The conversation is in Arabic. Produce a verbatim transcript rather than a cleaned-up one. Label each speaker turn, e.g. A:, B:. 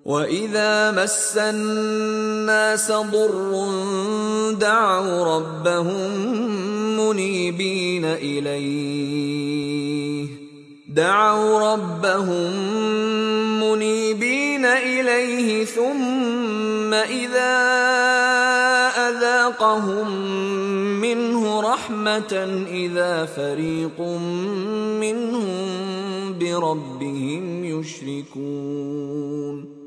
A: وَإِذَا مَسَّ النَّاسَ ضُرٌّ دَعَوْا رَبَّهُم مُّنِيبِينَ إِلَيْهِ دَعَوْا رَبَّهُم مُّنِيبِينَ إِلَيْهِ ثُمَّ إِذَا أَذَاقَهُم مِّنْهُ رَحْمَةً إِذَا فَرِيقٌ مِّنْهُم بِرَبِّهِمْ يُشْرِكُونَ